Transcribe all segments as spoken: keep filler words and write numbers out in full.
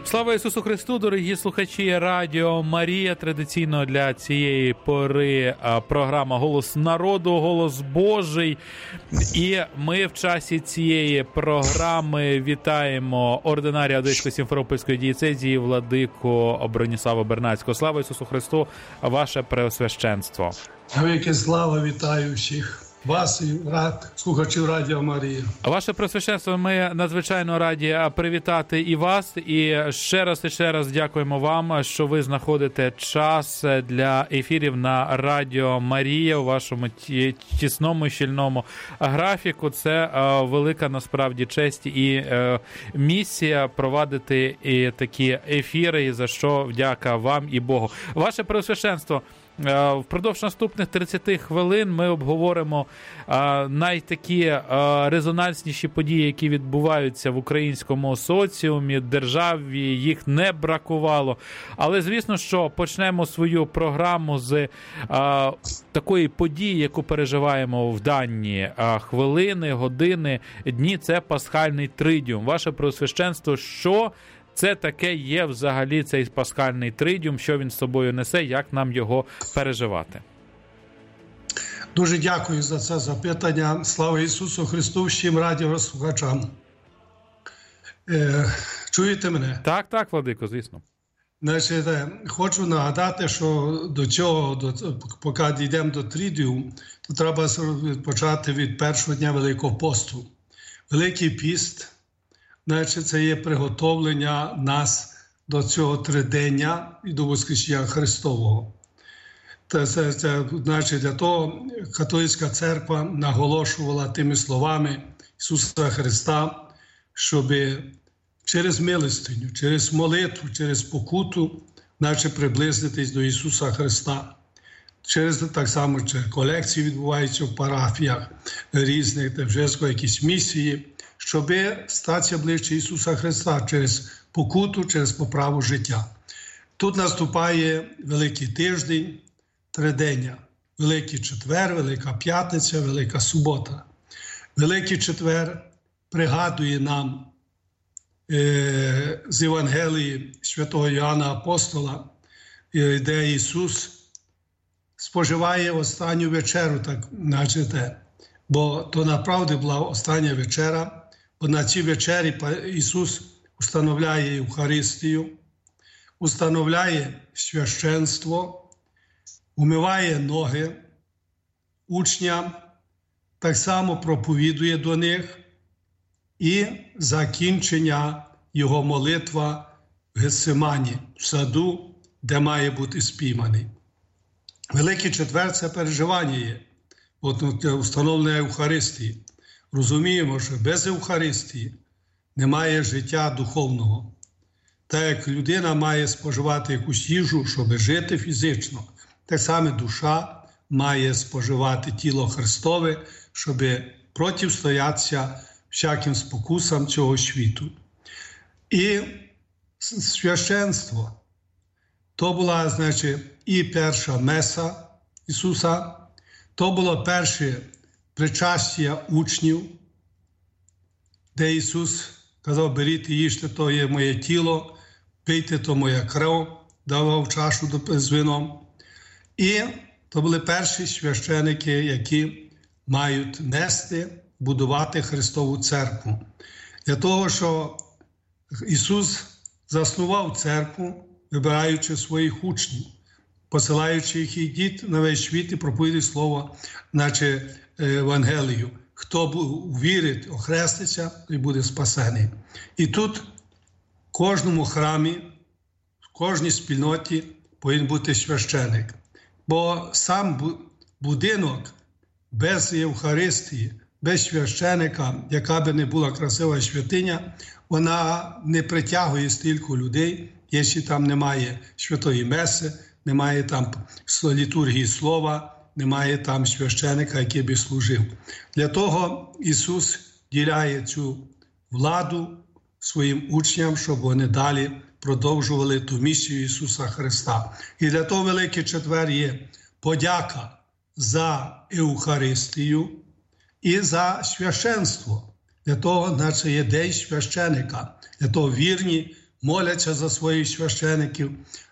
Слава Ісусу Христу, дорогі слухачі Радіо Марія. Традиційно для цієї пори програма «Голос народу», «Голос Божий». І ми в часі цієї програми вітаємо ординарія Одеської Сімферопольської дієцезії владику Броніслава Бернацького. Слава Ісусу Христу, ваше преосвященство. Навіки слава, вітаю всіх вас і рад, слухачів Радіо Марія. Ваше Преосвященство, ми надзвичайно раді привітати і вас, і ще раз і ще раз дякуємо вам, що ви знаходите час для ефірів на Радіо Марія у вашому тісному, щільному графіку. Це велика насправді честь і місія провадити і такі ефіри, і за що вдяка вам і Богу. Ваше Преосвященство, впродовж наступних тридцяти хвилин ми обговоримо а, найтакі а, резонансніші події, які відбуваються в українському соціумі, державі, їх не бракувало. Але, звісно, що почнемо свою програму з а, такої події, яку переживаємо в дані а, хвилини, години, дні. Це Пасхальний тридіум. Ваше Преосвященство, що це таке є взагалі цей пасхальний тридіум, що він з собою несе, як нам його переживати? Дуже дякую за це запитання. Слава Ісусу Христу, всім радіослухачам. Е, чуєте мене? Так, так, владико, звісно. Значить, хочу нагадати, що до цього, до, поки дійдемо до тридіуму, то треба почати від першого дня Великого посту. Великий піст, значить, це є приготовлення нас до цього тридення і до Воскресіння Христового. Це, це, це, значить, для того католицька церква наголошувала тими словами Ісуса Христа, щоб через милостиню, через молитву, через покуту, значить, приблизитись до Ісуса Христа. Через так само через колекції відбуваються в парафіях різних, де вже якісь місії, щоб статися ближче Ісуса Христа через покуту, через поправу життя. Тут наступає Великий тиждень, тридення. Великий четвер, Велика п'ятниця, Велика субота. Великий четвер пригадує нам е, з Євангелії святого Йоанна Апостола, е, де Ісус споживає останню вечерю, так наче, бо то направді була остання вечера, бо на цій вечері Ісус установляє Євхаристію, установляє священство, умиває ноги учням, так само проповідує до них, і закінчення Його молитва в Гетсимані, в саду, де має бути спійманий. Великий четвер – це переживання є, от установлення Євхаристії. Розуміємо, що без Євхаристії немає життя духовного. Так як людина має споживати якусь їжу, щоб жити фізично, так само душа має споживати тіло Христове, щоб протистоятися всяким спокусам цього світу. І священство – то була, значить, і перша меса Ісуса, то було перше причастя учнів, де Ісус казав: беріть і їжте, то є моє тіло, пийте, то моя кров, давав чашу з вином. І то були перші священики, які мають нести, будувати Христову церкву. Для того, що Ісус заснував церкву, вибираючи своїх учнів, посилаючи їх: ідіть на весь світ і проповідуйте слово, наче Евангелію. Хто вірить, охреститься, той буде спасений. І тут в кожному храмі, в кожній спільноті повинен бути священик. Бо сам будинок без Євхаристії, без священика, яка би не була красива святиня, вона не притягує стільки людей, якщо там немає святої меси, немає там літургії слова, немає там священика, який би служив. Для того Ісус діляє цю владу своїм учням, щоб вони далі продовжували ту місію Ісуса Христа. І для того Великий четвер є подяка за Євхаристію і за священство. Для того, значить, є день священика. Для того вірні моляться за своїх священиків,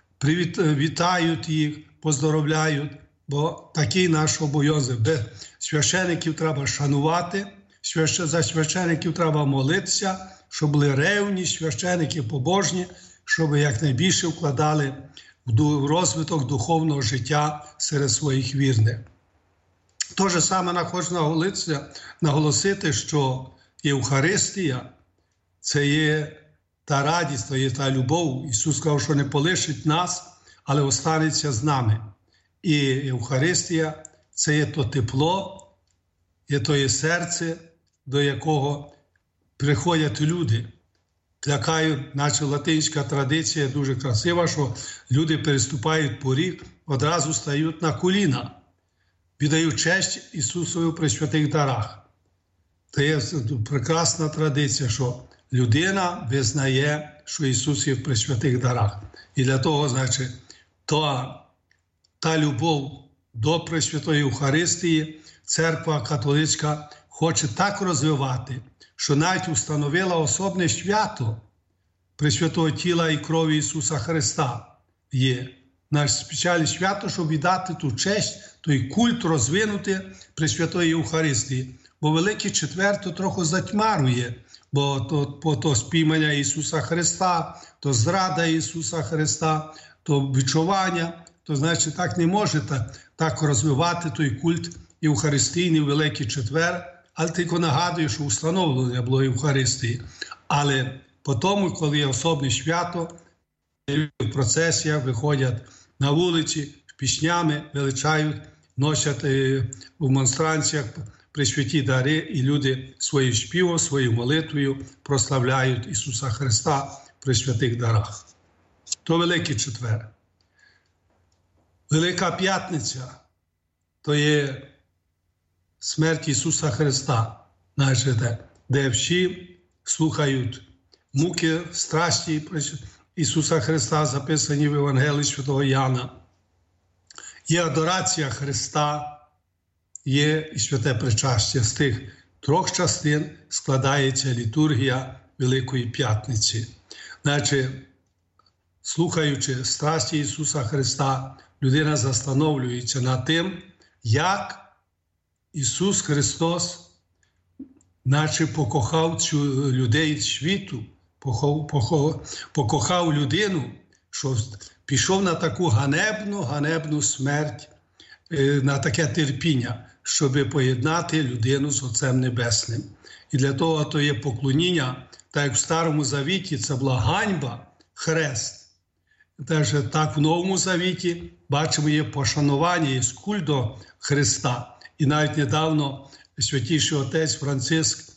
вітають їх, поздоровляють, бо такий наш обов'язок. Священиків треба шанувати, за священиків треба молитися, щоб були ревні священики побожні, щоб якнайбільше вкладали в розвиток духовного життя серед своїх вірних. Те ж саме хочу наголосити, що Євхаристія – це є та радість, це є та любов. Ісус сказав, що не полишить нас, але останеться з нами. І Євхаристія – це є то тепло, є то є серце, до якого приходять люди. Лякають, наче латинська традиція дуже красива, що люди переступають поріг, одразу стають на коліна, віддають честь Ісусові при святих дарах. Це є прекрасна традиція, що людина визнає, що Ісус є при святих дарах. І для того, значить, та, та любов до Пресвятої Євхаристії Церква католицька хоче так розвивати, що навіть установила особне свято Пресвятого тіла і крові Ісуса Христа. Є наше спеціальне свято, щоб віддати ту честь, той культ розвинути Пресвятої Євхаристії. Бо Великий Четвер то трохи затьмарює, бо то, по то спіймання Ісуса Христа, то зрада Ісуса Христа, то відчування, то значить так не може так, так розвивати той культ Євхаристійний в Великий Четвер, але тільки нагадую, що установлення було Євхаристії. Але по тому, коли є особне свято, в процесіях виходять на вулиці, піснями величають, носять в монстранціях пресвяті дари, і люди своїм співом, своєю молитвою прославляють Ісуса Христа при святих дарах. То Великий Четвер. Велика П'ятниця – то є смерть Ісуса Христа, знаєте, де всі слухають муки, страсті Ісуса Христа, записані в Євангелії святого Яна. Є адорація Христа, є і святе причастя. З тих трьох частин складається літургія Великої П'ятниці. Значить, слухаючи страсті Ісуса Христа, людина застановлюється над тим, як Ісус Христос наче покохав цю людей світу, покохав, покохав людину, що пішов на таку ганебну, ганебну смерть, на таке терпіння, щоб поєднати людину з Отцем Небесним. І для того то є поклоніння, так як в Старому Завіті це була ганьба, хрест. Теж так в Новому Завіті бачимо, є пошанування, є культ до Христа. І навіть недавно Святіший Отець Франциск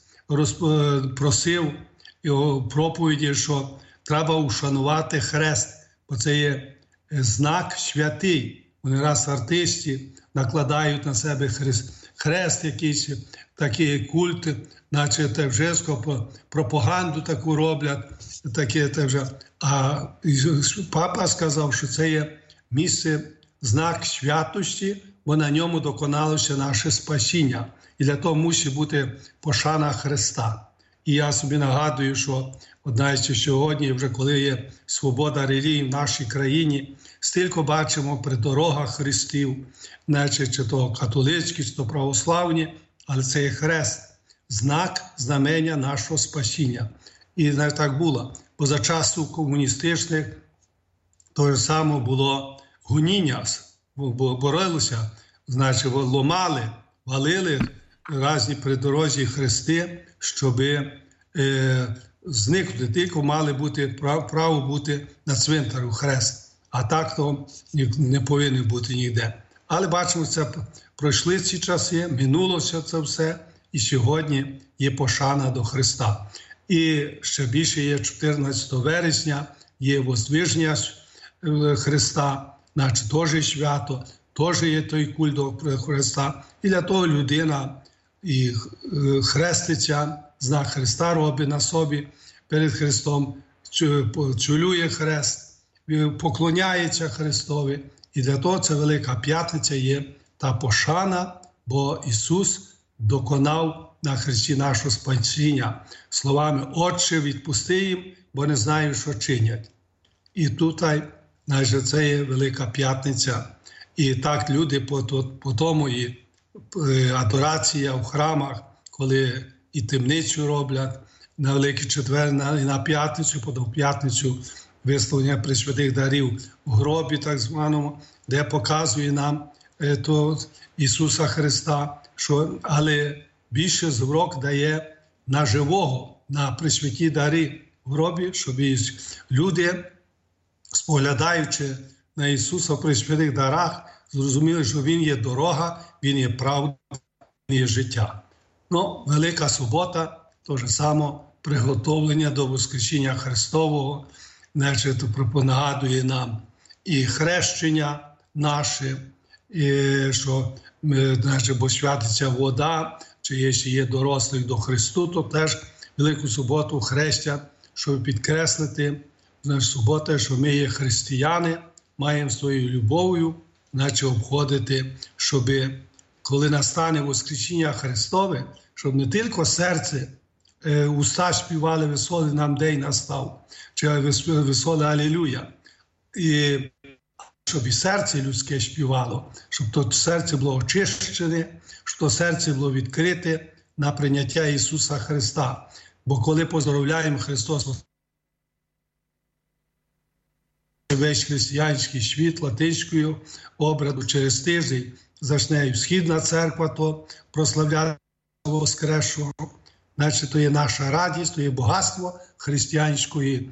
просив його проповіді, що треба ушанувати хрест, бо це є знак святий. Вони раз артисти накладають на себе хрест, хрест якийсь, такий культ, наче те вже пропаганду таку роблять. Таке, те вже. А папа сказав, що це є місце, знак святості, бо на ньому доконалося наше спасіння. І для того мусить бути пошана Христа. І я собі нагадую, що одна із сьогодні, вже коли є свобода релігії в нашій країні, стільки бачимо при дорогах хрестів, наче чи то католицькі, чи то православні, але це є хрест, знак, знамення нашого спасіння. І навіть так було. Бо за часу комуністичних то ж саме було гоніння, боролися, значить, ломали, валили різні придорожні хрести, щоб е, зникнути. Тільки мали бути право бути на цвинтару хрест. А так то не повинен бути ніде. Але бачимо, це пройшли ці часи, минулося це все, і сьогодні є пошана до Христа. І ще більше є чотирнадцятого вересня, є Воздвиження Христа, наче теж свято, теж є той культ до Христа. І для того людина і хреститься, знак Христа робить на собі перед Христом, чулює хрест, поклоняється Христові. І для того це Велика П'ятниця є та пошана, бо Ісус доконав на хресті нашого спасіння словами «Отче, відпусти їм, бо не знають, що чинять». І тут, значить, це є Велика П'ятниця. І так люди по, по тому і адорація в храмах, коли і темницю роблять, на Великий Четвер, на, на П'ятницю, потім в П'ятницю висловлення пресвятих дарів в гробі, так званому, де показує нам е, то Ісуса Христа, що, але більше зрок дає на живого, на пресвяті дари в гробі, щоб люди, споглядаючи на Ісуса в пресвятих дарах, зрозуміли, що Він є дорога, Він є правда, Він є життя. Ну, Велика Субота, то же само приготовлення до Воскресіння Христового, значить, нагадує нам і хрещення наше, і що, значить, бо святиться вода, чи якщо є дорослий до Христу, то теж Велику Суботу хрестять, щоб підкреслити, значить, субота, що ми є християни, маємо своєю любов'ю, значить, обходити, щоб, коли настане Воскресіння Христове, щоб не тільки серце, е, уста співали «Веселий нам день настав», чи «Веселе Алілюя», і щоб і серце людське співало, щоб то серце було очищене, щоб то серце було відкрите на прийняття Ісуса Христа. Бо коли поздоровляємо Христос, весь християнський світ латинською обряду через тиждень зачне і Східна церква, то прославляє Воскресшого. Значить, то є наша радість, то є багатство християнської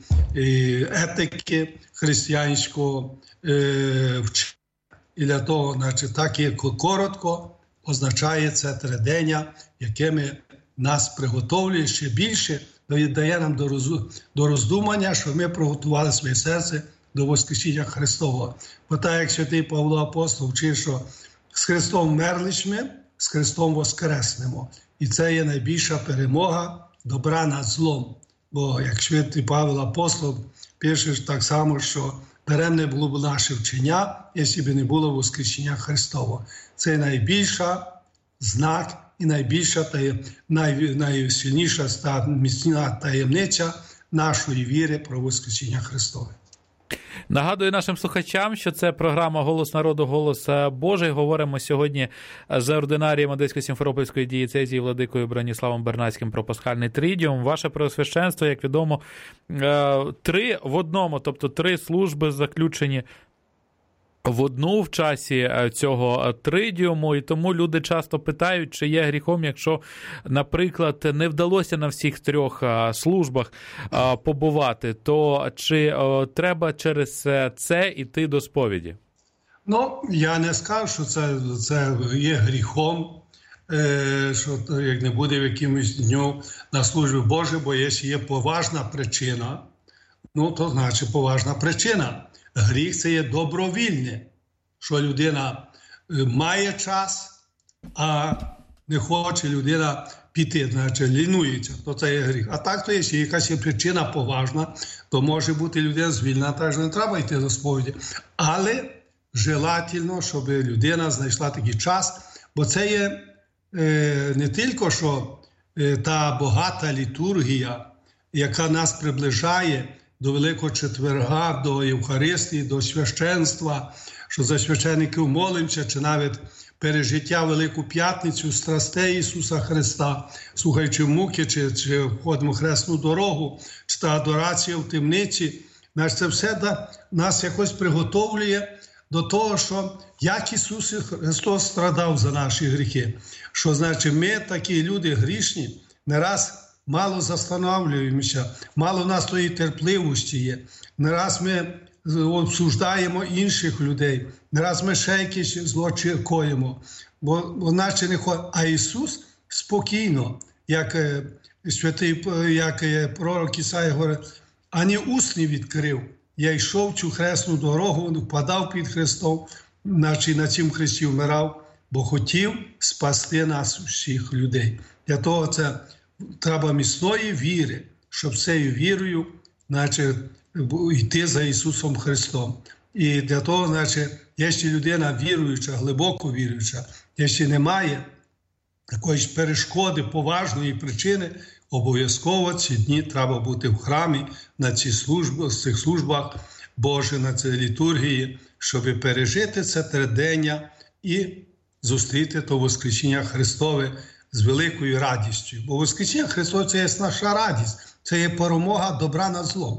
етики, християнського е, вчення. І для того, значить, так і коротко означає це тридення, якими нас приготовлює ще більше, дає нам до роздумання, що ми приготували своє серце до Воскресіння Христового. Бо так, як святий Павло Апостол вчив, що з Христом мерлись ми, з Христом воскреснемо. І це є найбільша перемога добра над злом. Бо, як святий Павло Апостол пише так само, що даремне було б наше вчення, якщо б не було Воскресіння Христового. Це найбільша знак і найбільша, таєм, най, найсильніша та міцна таємниця нашої віри про Воскресіння Христове. Нагадую нашим слухачам, що це програма «Голос народу, голос Божий». Говоримо сьогодні з ординарієм Одеської Сімферопольської дієцезії владикою Браніславом Бернацьким про пасхальний тридіум. Ваше Преосвященство, як відомо, три в одному, тобто три служби заключені в одну в часі цього тридіуму, і тому люди часто питають, чи є гріхом, якщо, наприклад, не вдалося на всіх трьох службах побувати, то чи треба через це йти до сповіді? Ну, я не скажу, що це, це є гріхом, що як не буде в якимось дню на службі Божій, бо якщо є поважна причина, ну, то значить поважна причина. Гріх – це є добровільне, що людина має час, а не хоче людина піти, значить лінується, то це є гріх. А так, то якщо якась є причина поважна, то може бути людина звільнена, так що не треба йти до сповіді. Але желательно, щоб людина знайшла такий час, бо це є е, не тільки, що е, та багата літургія, яка нас приближає до Великого Четверга, до Євхаристії, до священства, що за священиків молимося, чи навіть пережиття Велику П'ятницю, страстей Ісуса Христа, слухаючи муки, чи, чи входимо в хресну дорогу, чи та адорація в темниці. Значить, це все да, нас якось приготовлює до того, що як Ісус Христос страдав за наші гріхи. Що, значить, ми, такі люди грішні, не раз мало застановлюємося, мало в нас тої терпливості є. Не раз ми обсуждаємо інших людей, не раз ми ще якісь зло коїмо. Бо, бо наче не ходить. А Ісус спокійно, як святий, як пророк Ісая говорить, ані уст не відкрив. Я йшов цю хресну дорогу, впадав під Христом, наче на цім хресті вмирав, бо хотів спасти нас всіх людей. Для того це треба міцної віри, щоб цією вірою, значить, йти за Ісусом Христом. І для того, значить, якщо людина віруюча, глибоко віруюча, якщо немає якоїсь перешкоди, поважної причини, обов'язково ці дні треба бути в храмі на цій службі, цих службах Божих, на цій літургії, щоб пережити це тридення і зустріти то Воскресіння Христове з великою радістю. Бо Воскресіння Христове – це є наша радість, це є перемога добра над злом.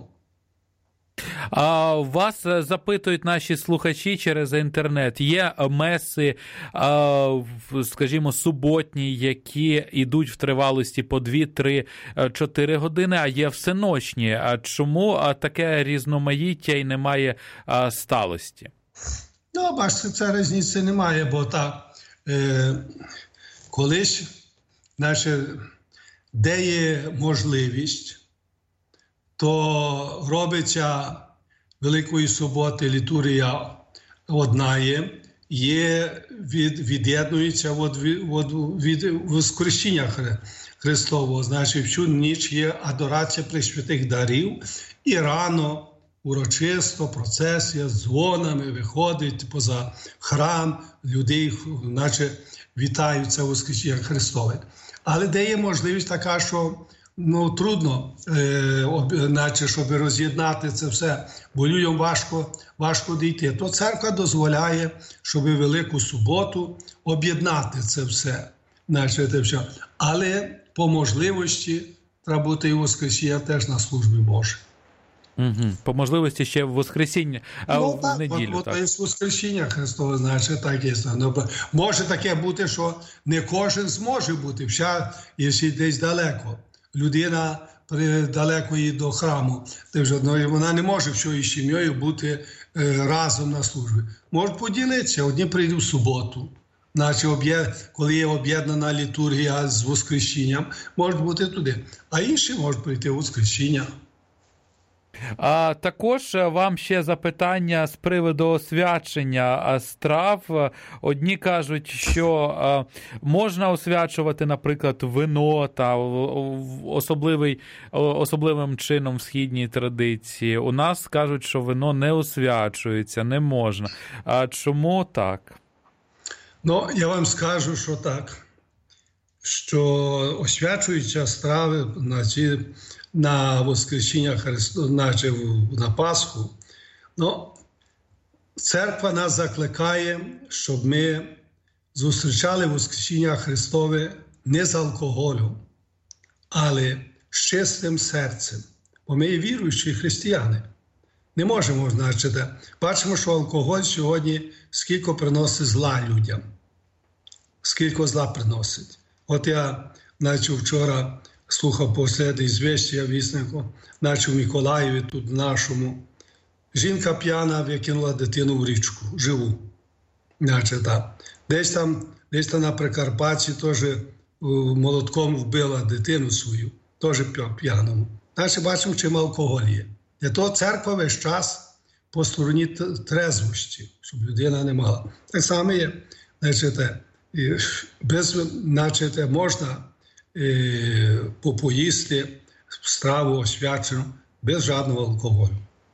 А вас запитують наші слухачі через інтернет. Є меси, скажімо, суботні, які йдуть в тривалості по дві, три, чотири години, а є всеночні. А чому таке різноманіття і немає сталості? Ну, бачите, це різниці немає, бо так, е, колись, значить, де є можливість, то робиться Великої суботи літургія одна є, є від, від'єднується від, від, від Воскресіння Христового. Значить, всю ніч є адорація пресвятих дарів і рано урочисто, процесія з дзвонами виходить поза храм, людей, наче вітаються Воскресіння Христове. Але де є можливість така, що ну, трудно, е, об, наче, щоб роз'єднати це все, бо людям важко, важко дійти. То церква дозволяє, щоб Велику суботу об'єднати це все. Наче, це все. Але по можливості треба бути і Воскресіння теж на службі Божій. Угу. По можливості ще в Воскресіння, а ну, в так, неділю. От, так, от, от Воскресіння Христове, значить, так є. Ну, може таке бути, що не кожен зможе бути, вся, якщо десь далеко. Людина далеко її до храму, ну, вона не може всією сім'єю бути е, разом на службі. Можуть поділитися, одні прийдуть в суботу, наче коли є об'єднана літургія з Воскресінням, можуть бути туди, а інші можуть прийти в Воскресіння. А також вам ще запитання з приводу освячення страв. Одні кажуть, що можна освячувати, наприклад, вино та особливий, особливим чином в східній традиції. У нас кажуть, що вино не освячується, не можна. А чому так? Ну, я вам скажу, що так, що освячуються страви на ці на Воскресіння Христова, наче на Пасху. Ну, церква нас закликає, щоб ми зустрічали Воскресіння Христове не з алкоголем, але з чистим серцем. Бо ми є віруючі християни. Не можемо, значить, бачимо, що алкоголь сьогодні скільки приносить зла людям. Скільки зла приносить. От я, наче вчора, слухав послідне звістя віснику, наче в Миколаєві, тут в нашому. Жінка п'яна викинула дитину в річку, живу. Наче так. Десь там, десь там на Прикарпатті теж молотком вбила дитину свою, теж п'яному. Наче бачимо, чим алкоголь є. Для того церква весь час по стороні трезвості, щоб людина не мала. Так само є, значить, без, значить, можна попоїсти страву освячену без жодного алкоголю.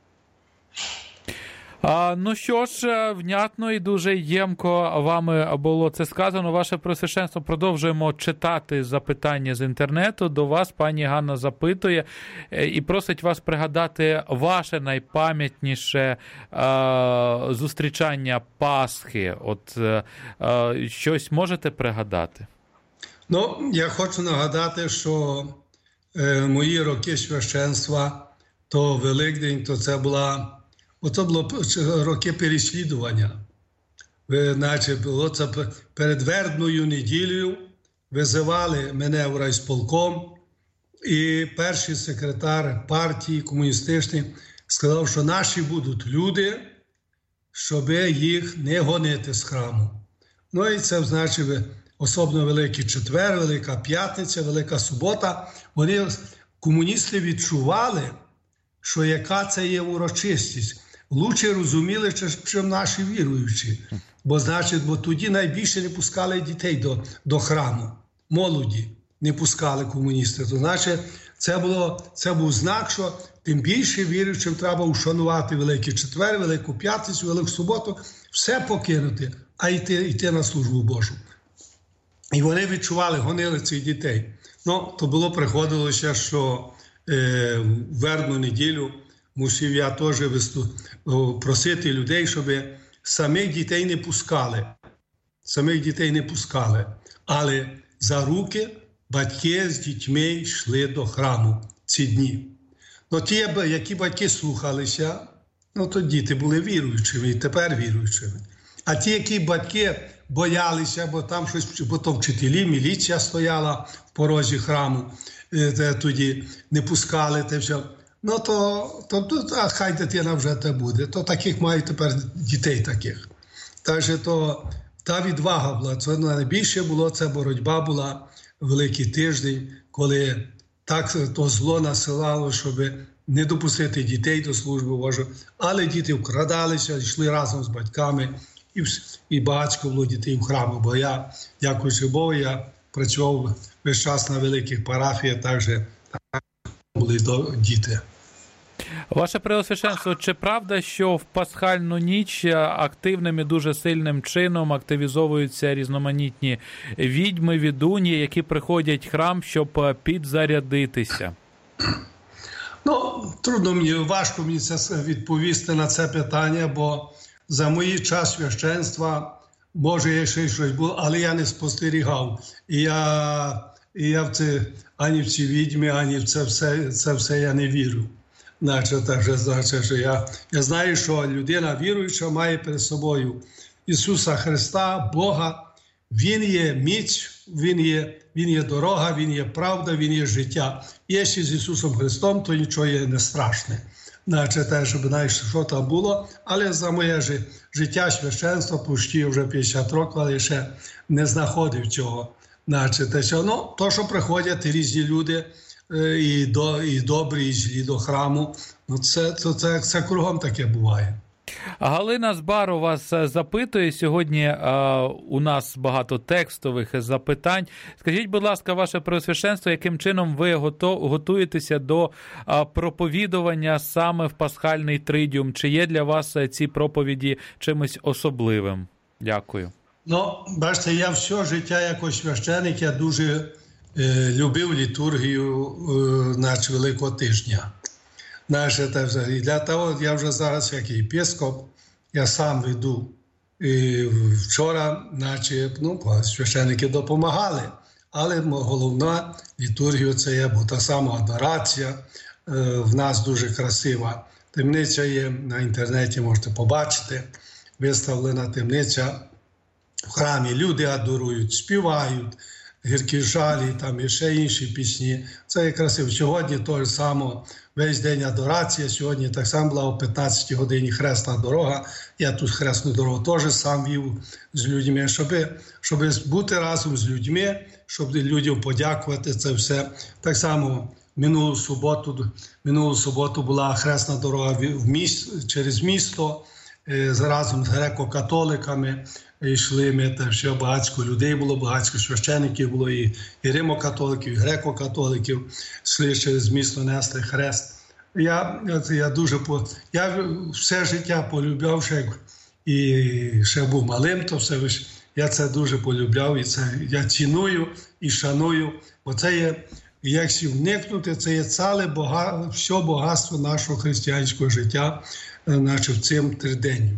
А, ну що ж, внятно і дуже ємко вами було це сказано. Ваше Преосвященство, продовжуємо читати запитання з інтернету. До вас пані Ганна запитує і просить вас пригадати ваше найпам'ятніше а, зустрічання Пасхи. От а, щось можете пригадати? Ну, я хочу нагадати, що е, мої роки священства, то Великдень, то це була, ото було роки переслідування. Ви, наче, було це перед Вербною неділею визивали мене в райсполком, і перший секретар партії комуністичної сказав, що наші будуть люди, щоб їх не гонити з храму. Ну і це, значить, особливо Великий Четвер, Велика П'ятниця, Велика Субота, вони, комуністи, відчували, що яка це є урочистість. Лучше розуміли, чим наші віруючі. Бо, значить, бо тоді найбільше не пускали дітей до, до храму. Молоді не пускали комуністи. То, значить, це, було, це був знак, що тим більше віруючим треба ушанувати Великий Четвер, Велику П'ятницю, Велику Суботу, все покинути, а йти, йти на службу Божу. І вони відчували, гонили цих дітей. Ну, то було, приходилося, що е, в вербну неділю мусив я теж виступ... просити людей, щоб самих дітей не пускали. Самих дітей не пускали. Але за руки батьки з дітьми йшли до храму ці дні. Ну, ті, які батьки слухалися, ну, то діти були віруючими і тепер віруючими. А ті, які батьки боялися, бо там щось, бо то вчителі, міліція стояла в порозі храму, де тоді не пускали те все. Ну, то, то, то а хай дитина вже те буде. То таких мають тепер дітей таких. Так що то та відвага була. Це найбільше було, це боротьба була Великий тиждень, коли так то зло насилало, щоб не допустити дітей до служби Божої. Але діти вкрадалися, йшли разом з батьками, і, і багатько було дітей в храму. Бо я, дякуючи Богу, я працював весь час на великих парафіях, також були діти. Ваше Преосвященство, чи правда, що в пасхальну ніч активним і дуже сильним чином активізовуються різноманітні відьми, відуні, які приходять в храм, щоб підзарядитися? Ну, трудно мені, важко мені це відповісти на це питання, бо за мої час священства, може, ще щось було, але я не спостерігав. І я, і я в це, ані в ці відьми, ані в це все, це все я не вірю. Значить, так, значить, що я, я знаю, що людина віруюча має перед собою Ісуса Христа, Бога. Він є міць, Він є, він є дорога, Він є правда, Він є життя. І якщо з Ісусом Христом, то нічого є не страшне. Значить, те, щоб знаєш, що там було. Але за моє життя священства, почти вже п'ятдесят років, але ще не знаходив цього. Значить, те, що, ну, то, що приходять різні люди, і, до, і добрі, і злі до храму, ну, це, це, це, це кругом таке буває. Галина Збару вас запитує. Сьогодні а, у нас багато текстових запитань. Скажіть, будь ласка, ваше Преосвященство, яким чином ви гото, готуєтеся до а, проповідування саме в пасхальний тридіум? Чи є для вас ці проповіді чимось особливим? Дякую. Ну, бачите, я все життя як священик, я дуже е, любив літургію е, значить, Великого тижня. Наше, і для того я вже зараз, як єпископ, я сам веду. І вчора, наче, ну, священники допомагали, але головна літургія – це є, бо та сама адорація, в нас дуже красива. Темниця є, на інтернеті можете побачити, виставлена темниця. В храмі люди адорують, співають, гіркі жалі, там і ще інші пісні. Це є красиво. Сьогодні то ж само, весь день адорація. Сьогодні так само була о п'ятнадцятій годині хресна дорога. Я тут хресну дорогу теж сам вів з людьми, щоб, щоб бути разом з людьми, щоб людям подякувати це все. Так само минулу суботу, минулу суботу була хресна дорога в міст, через місто, разом з греко-католиками. Йшли ми, та ще багатько людей було, багатько священиків було, і, і римо-католиків, і греко-католиків, йшли через місто, несли хрест. Я, я дуже, по, я все життя полюбляв, ще, і ще був малим, то все, я це дуже полюбляв, і це я ціную і шаную, бо це є, якщо вникнути, це є ціле бага, все багатство нашого християнського життя, наче в цим триденню.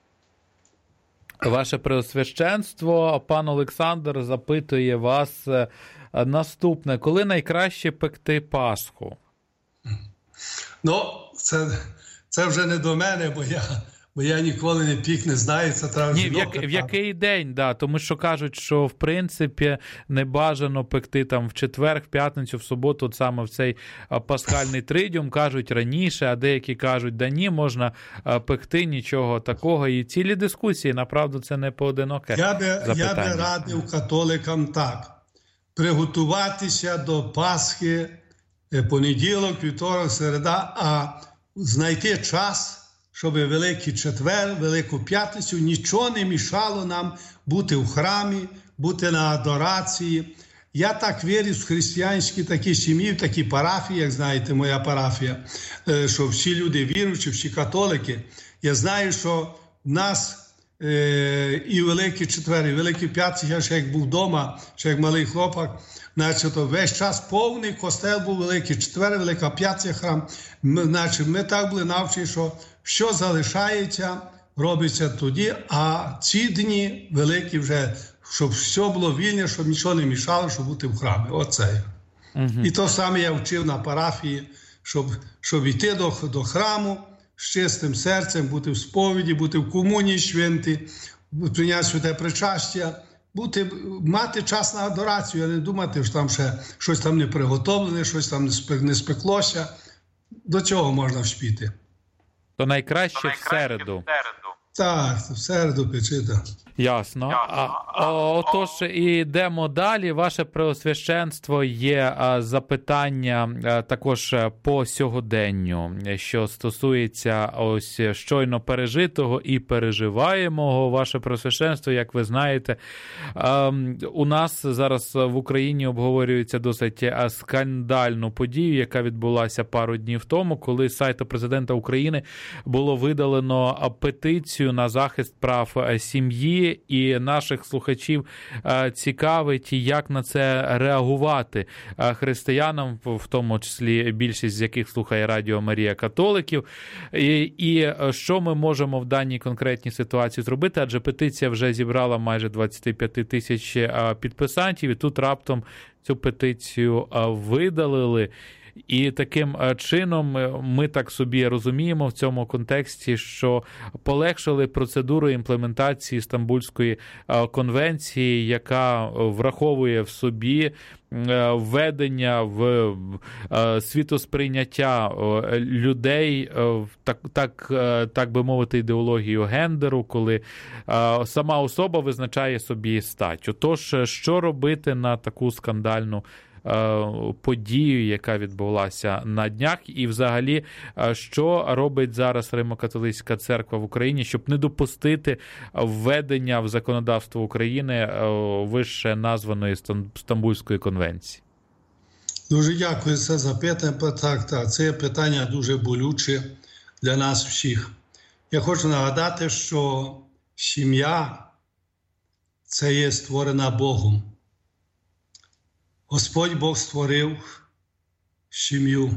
Ваше Преосвященство, пан Олександр запитує вас наступне. Коли найкраще пекти Пасху? Ну, це, це вже не до мене, бо я, бо я ніколи не пік, не знаю, це треба Ні, в, як, в який день, да, тому що кажуть, що в принципі не бажано пекти там в четвер, в п'ятницю, в суботу, от саме в цей пасхальний тридіум, кажуть раніше, а деякі кажуть, да ні, можна пекти, нічого такого. І цілі дискусії, направду, це не поодиноке я би, запитання. Я би радив католикам так, приготуватися до Пасхи понеділок, вівторок, середа, а знайти час, щоб Великий Четвер, Велику П'ятницю, нічого не мішало нам бути в храмі, бути на адорації. Я так вірю в християнські такі сім'ї, в такі парафії, як знаєте, моя парафія, що всі люди віруючі, всі католики. Я знаю, що в нас і Великий Четвер, і Великий П'ятці, я ще як був вдома, ще як малий хлопак, значить, то весь час повний костел був Великий Четвер, Велика П'ятця храм. Ми, значить, ми так були навчені, що що залишається, робиться тоді, а ці дні великі вже, щоб все було вільне, щоб нічого не мішало, щоб бути в храмі. Оце. Угу. І то саме я вчив на парафії, щоб, щоб йти до, до храму з чистим серцем, бути в сповіді, бути в комунії святі, прийняти святе причастя, бути, мати час на адорацію, а не думати, що там ще щось там не приготовлене, щось там не спеклося. До цього можна вспіти. То найкраще в середу. Так, в середу печити. Ясно. А, отож, ідемо далі. Ваше Преосвященство, є запитання також по сьогоденню, що стосується ось щойно пережитого і переживаємого. Ваше Преосвященство, як ви знаєте, у нас зараз в Україні обговорюється досить скандальну подію, яка відбулася пару днів тому, коли з сайту президента України було видалено петицію на захист прав сім'ї, і наших слухачів цікавить, як на це реагувати християнам, в тому числі більшість з яких слухає Радіо Марія католиків, і, і що ми можемо в даній конкретній ситуації зробити, адже петиція вже зібрала майже двадцять п'ять тисяч підписантів, і тут раптом цю петицію видалили. І таким чином ми так собі розуміємо в цьому контексті, що полегшили процедуру імплементації Стамбульської конвенції, яка враховує в собі введення в світосприйняття людей, так, так, так би мовити, ідеологію гендеру, коли сама особа визначає собі стать. Отож, що робити на таку скандальну подію, яка відбулася на днях, і взагалі, що робить зараз Римо-католицька церква в Україні, щоб не допустити введення в законодавство України вище названої Стамбульської конвенції? Дуже дякую за запитання. Так, так, це питання дуже болюче для нас всіх. Я хочу нагадати, що сім'я – це є створена Богом. Господь Бог створив сім'ю,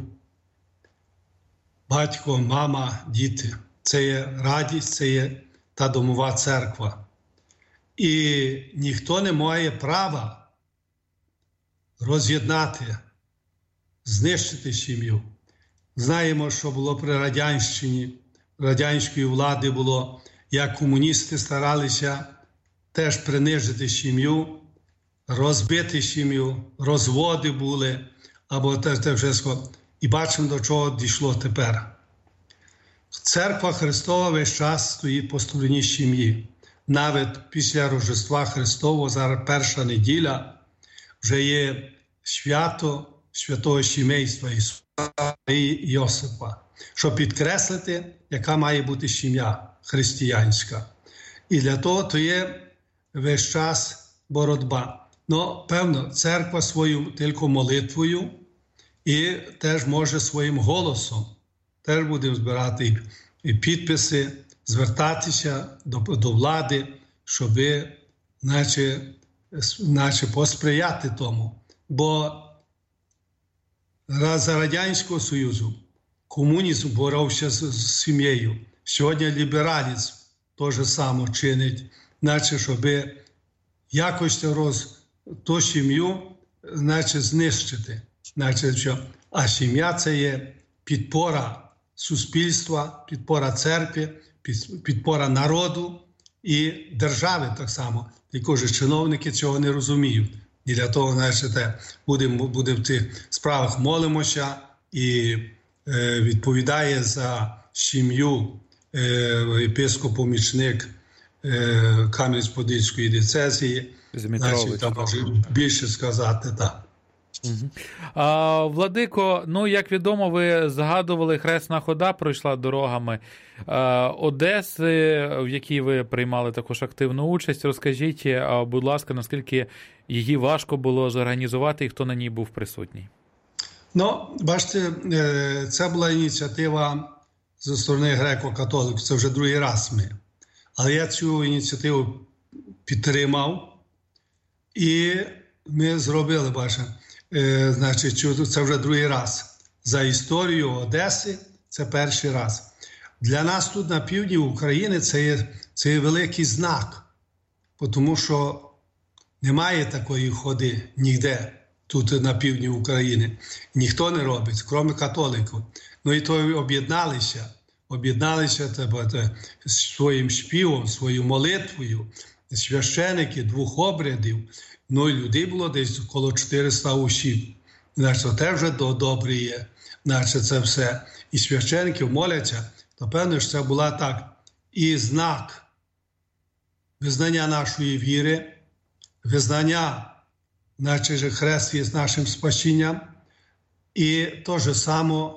батько, мама, діти. Це є радість, це є та домова церква. І ніхто не має права роз'єднати, знищити сім'ю. Знаємо, що було при Радянщині, радянської влади було, як комуністи старалися теж принижити сім'ю, розбити сім'ю, розводи були, або те, те все. І бачимо, до чого дійшло тепер. Церква Христова весь час стоїть по стороні сім'ї. Навіть після Рождества Христового, зараз перша неділя, вже є свято святого сімейства Ісуса і Йосипа, щоб підкреслити, яка має бути сім'я християнська. І для того то є весь час боротьба. Ну, певно, церква свою тільки молитвою і теж може своїм голосом. Теж будемо збирати і підписи, звертатися до, до влади, щоб наче, наче посприяти тому. Бо за Радянського Союзу комунізм боровся з, з сім'єю. Сьогодні лібералізм теж саме чинить, наче щоб якось роз ту сім'ю, значить, знищити. Значить, що, а сім'я – це є підпора суспільства, підпора церкви, підпора народу і держави так само. Тільки ж чиновники цього не розуміють. І для того, значить, будемо, будемо в тих справах молимося і е, відповідає за сім'ю е, єпископ-помічник е, Кам'янець-Подільської диецезії. Значить, там може більше сказати, так. Угу. А, Владико, ну, як відомо, ви згадували, Хресна хода пройшла дорогами а, Одеси, в якій ви приймали також активну участь. Розкажіть, а, будь ласка, наскільки її важко було зорганізувати і хто на ній був присутній? Ну, бачите, це була ініціатива зі сторони греко-католиків, це вже другий раз ми. Але я цю ініціативу підтримав, і ми зробили, бачимо, е, значить, це вже другий раз. За історію Одеси це перший раз. Для нас тут на півдні України це є, це є великий знак, тому що немає такої ходи ніде тут на півдні України. Ніхто не робить, крім католиків. Ну і то об'єдналися, об'єдналися тебе, своїм співом, своєю молитвою, священики двох обрядів. Ну і людей було десь коло чотириста осіб. Значить, це вже добре є. Значить, це все. І священики моляться, то певно, що це була так і знак визнання нашої віри, визнання, наче хрест є нашим спасінням, і то же само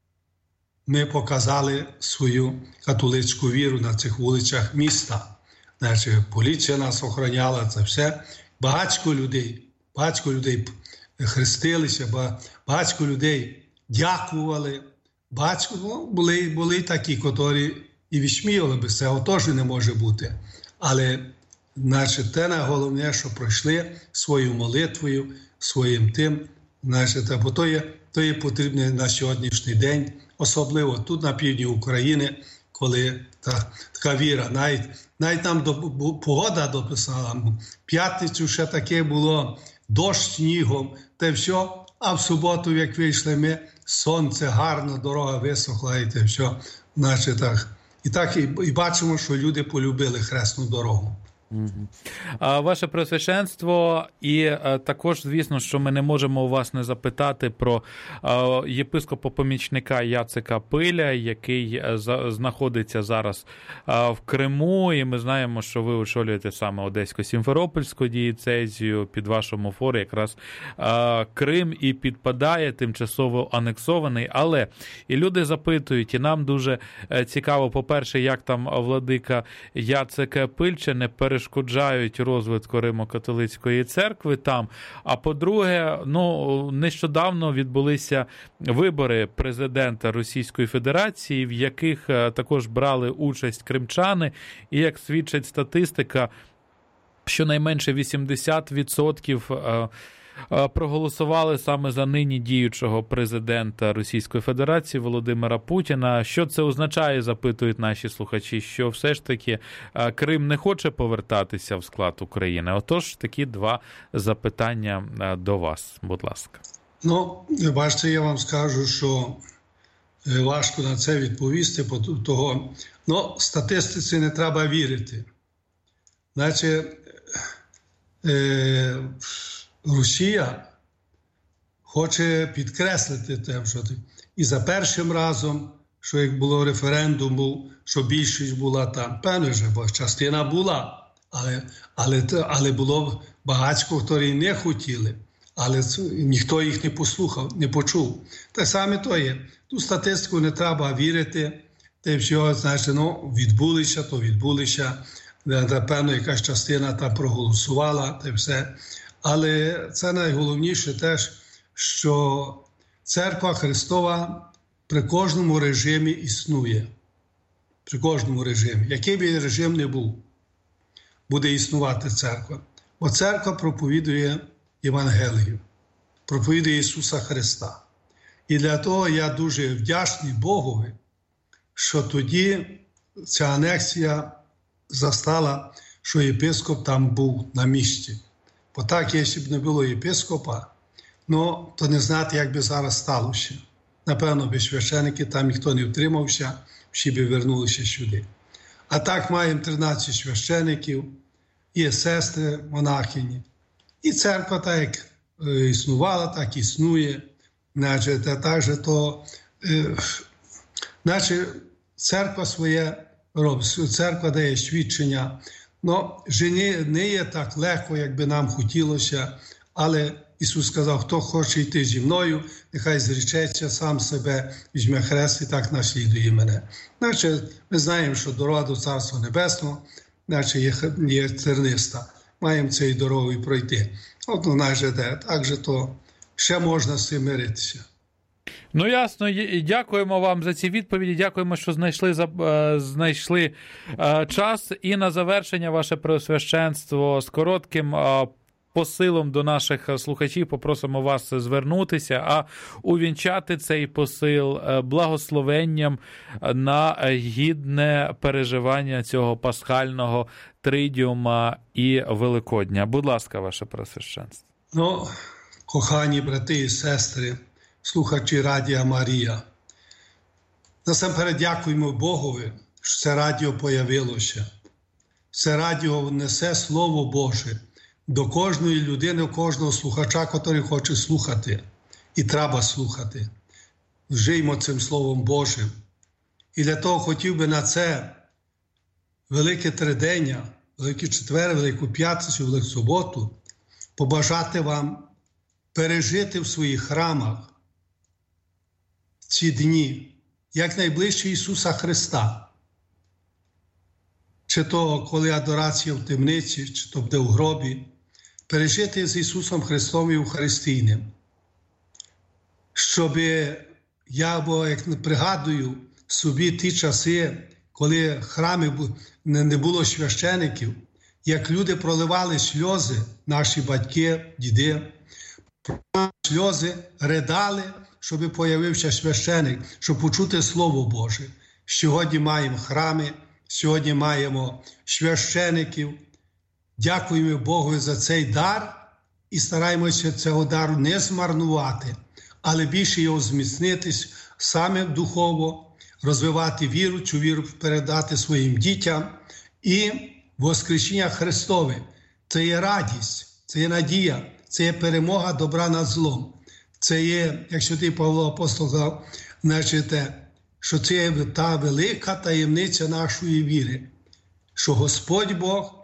ми показали свою католицьку віру на цих вулицях міста. Значить, поліція нас охороняла, це все. Багатько людей, багатько людей хрестилися, багатько людей дякували. Багатько, ну, були, були такі, які і відсміяли би, цього теж не може бути. Але значить, те найголовніше, що пройшли своєю молитвою, своїм тим, значить, бо то є, то є потрібне на сьогоднішній день, особливо тут на півдні України, коли та, така віра. Навіть, навіть нам до, погода дописала, п'ятницю ще таке було, дощ снігом, те все, а в суботу, як вийшли ми, сонце гарно, дорога висохла і те все. Значить, так. І так і, і бачимо, що люди полюбили хресну дорогу. Ваше Преосвященство, і також, звісно, що ми не можемо у вас не запитати про єпископа-помічника Яцика Пиля, який знаходиться зараз в Криму, і ми знаємо, що ви очолюєте саме Одесько-Сімферопольську дієцезію, під вашому форі якраз Крим і підпадає, тимчасово анексований, але і люди запитують, і нам дуже цікаво, по-перше, як там владика Яцик Пиль чи не перешкоджає перешкоджають розвитку Римо-католицької церкви там. А по-друге, ну, нещодавно відбулися вибори президента Російської Федерації, в яких також брали участь кримчани, і, як свідчить статистика, щонайменше вісімдесят відсотків проголосували саме за нині діючого президента Російської Федерації Володимира Путіна. Що це означає, запитують наші слухачі, що все ж таки Крим не хоче повертатися в склад України? Отож, такі два запитання до вас, будь ласка. Ну, бачите, я вам скажу, що важко на це відповісти, того, ну, статистиці не треба вірити. Значить, е- Росія хоче підкреслити те, що і за першим разом, що як було референдум, був, що більшість була там, певно ж, бо частина була, але, але, але було багатько, хто не хотіли, але ніхто їх не послухав, не почув. Так саме то є. Ту статистику не треба вірити, те все, значить, ну, відбулися, то відбулися, певно, якась частина там проголосувала, те все. Але це найголовніше теж, що Церква Христова при кожному режимі існує. При кожному режимі. Який би режим не був, буде існувати церква. Бо церква проповідує Євангелію, проповідує Ісуса Христа. І для того я дуже вдячний Богові, що тоді ця анексія застала, що єпископ там був на місці. Бо так, якщо б не було єпископа, ну, то не знати, як би зараз сталося. Напевно, без священики там ніхто не втримався, всі би вернулися сюди. А так маємо тринадцять священиків, є сестри монахині. І церква так, як існувала, так існує. Значить, а також то, е, значить, церква своє робить, церква дає свідчення. Ну, жені не є так легко, як би нам хотілося, але Ісус сказав, хто хоче йти зі мною, нехай зречеться сам себе, візьме хрест і так наслідує мене. Значить, ми знаємо, що дорога до Царства Небесного, значить, є, є терниста. Маємо цією дорогою пройти. От вона ж йде. Так же то ще можна з цим миритися. Ну, ясно. І дякуємо вам за ці відповіді. Дякуємо, що знайшли, знайшли час. І на завершення, ваше Преосвященство, з коротким посилом до наших слухачів попросимо вас звернутися, а увінчати цей посил благословенням на гідне переживання цього пасхального тридіума і Великодня. Будь ласка, ваше Преосвященство. Ну, кохані брати і сестри, слухачі Радіо Марія, насамперед дякуємо Богові, що це радіо появилося. Це радіо несе Слово Боже до кожної людини, кожного слухача, який хоче слухати. І треба слухати. Жиймо цим Словом Божим. І для того хотів би на це Велике Тридення, Великий Четвер, Велику П'ятницю, Велику Суботу побажати вам пережити в своїх храмах ці дні, як найближче Ісуса Христа. Чи то, коли адорація в темниці, чи то буде в гробі, пережити з Ісусом Христом і Євхаристійним. Щоб я, бо як пригадую собі ті часи, коли в храмі не було священиків, як люди проливали сльози, наші батьки, діди, проливали сльози, ридали, щоб появився священик, щоб почути Слово Боже. Сьогодні маємо храми, сьогодні маємо священиків. Дякуємо Богу за цей дар і стараємося цього дару не змарнувати, але більше його зміцнитись саме духово, розвивати віру, цю віру передати своїм дітям. І Воскресіння Христове – це є радість, це є надія, це є перемога добра над злом. Це є, як святий Павло Апостол сказав, значить, що це є та велика таємниця нашої віри, що Господь Бог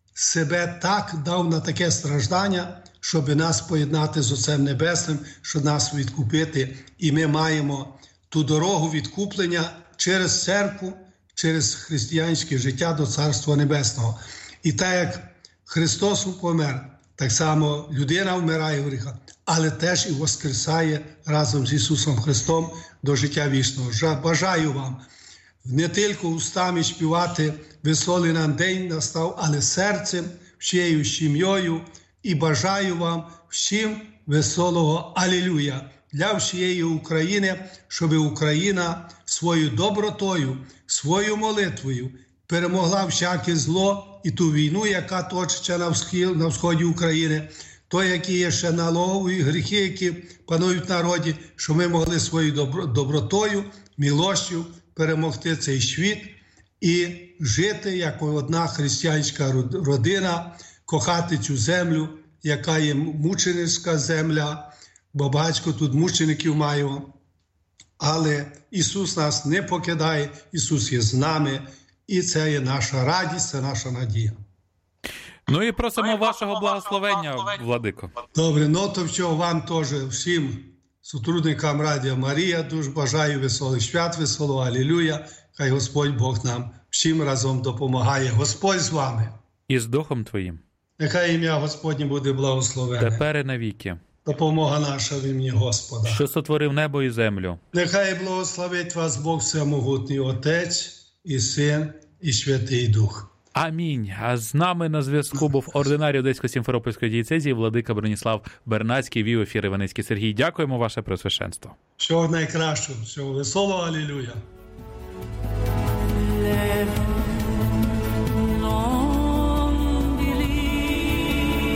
себе так дав на таке страждання, щоб нас поєднати з Отцем Небесним, щоб нас відкупити. І ми маємо ту дорогу відкуплення через церкву, через християнське життя до Царства Небесного. І так як Христос помер, так само людина вмирає в гріхах, але теж і воскресає разом з Ісусом Христом до життя вічного. Бажаю вам не тільки устами співати «Веселий нам день настав», але серцем, всією сім'єю. І бажаю вам всім веселого Алілуя для всієї України, щоб Україна своєю добротою, своєю молитвою перемогла всяке зло і ту війну, яка точиться на сході, на сході України, то, які є ще налогові гріхи, які панують в народі, щоб ми могли своєю добротою, милостю перемогти цей світ і жити як одна християнська родина, кохати цю землю, яка є мученицька земля, бо багатько тут мучеників маємо. Але Ісус нас не покидає, Ісус є з нами, і це є наша радість, це наша надія. Ну і просимо вашого благословення, Владико. Добре, ну то всього вам теж, всім сотрудникам Радіо Марія, дуже бажаю веселих свят, веселого Алілуя. Хай Господь Бог нам всім разом допомагає. Господь з вами. І з Духом Твоїм. Нехай ім'я Господнє буде благословене. Тепер і навіки. Допомога наша в ім'ї Господа. Що сотворив небо і землю. Нехай благословить вас Бог Всемогутній Отець, і Син, і Святий Дух. Амінь. А з нами на зв'язку був ординарій Одесько-Сімферопольської дієцезії владика Броніслав Бернацький, вів ефір Іваницький Сергій. Дякуємо, ваше Преосвященство. Всього найкращого, всього веселого, алілуя.